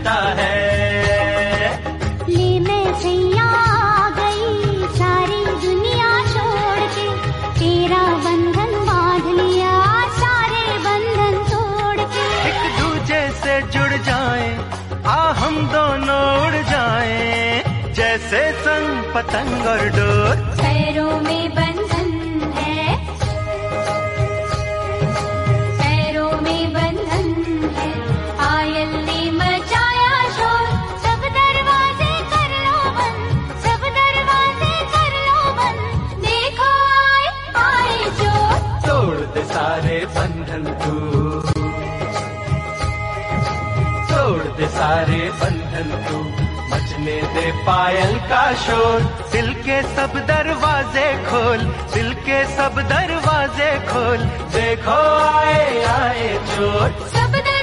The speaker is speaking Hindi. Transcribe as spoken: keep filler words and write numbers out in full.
कहता है। ले मैं सैया आ गई सारी दुनिया छोड़ के, तेरा बंधन बांध लिया सारे बंधन तोड़ के। एक दूजे से जुड़ जाए आ हम दोनों उड़ जाए, जैसे संग पतंग और डोर। पैरों में बंधन है, पैरों में बंधन है, पायल ने मचाया शोर। सब दरवाजे कर लो बंद, सब दरवाजे कर लो बंद, देखो आए आए चोर। तोड़ दे सारे बंधन तू, तोड़ दे सारे बंधन तू, मचने दे पायल का शोर। दिल के सब दरवाजे खोल, दिल के सब दरवाजे खोल, देखो आए आए चोर। सब